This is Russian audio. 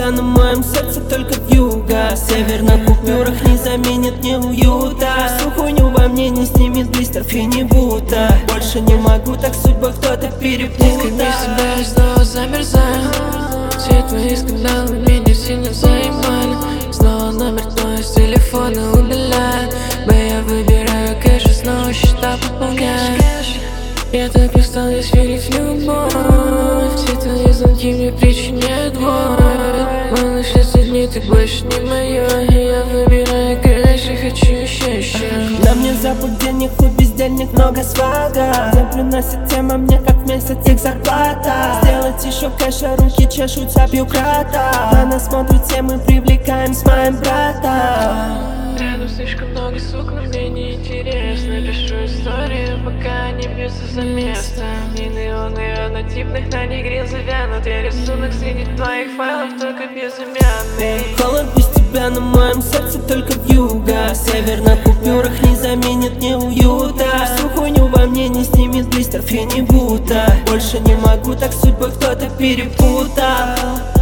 тебя на моем сердце только вьюга. Север на купюрах не заменит мне уюта. Всю хуйню во мне не снимет блистер и не будто. Больше не могу, так судьба кто-то перепутал. Как без тебя я снова замерзаю. Все твои скандалы меня сильно заебали. Снова номер твой с телефона удаляет. Я выбираю кэш и снова счета пополняю. Я так устал здесь верить в любовь. Все твои звонки мне причиняют боль. Малыш, если дни ты больше не моё. Я выбираю кэш и хочу еще. На мне запах денег, хоть бездельник, много свага. Где приносит тема мне как месяц их зарплата. Сделать еще кэша, руки чешутся, пью крата. На нас смотрят все, мы привлекаем с моим братом. Рядом слишком много сук, но мне не интересно. Пишу историю, пока они бьются за место. И неоны однотипных на негре завянут. Я рисунок среди твоих файлов, только безымянный. Холод без тебя на моем сердце только вьюга. Север на купюрах не заменит мне уюта. Всю хуйню во мне не снимет блистер и не будто. Больше не могу, так судьбой кто-то перепутал.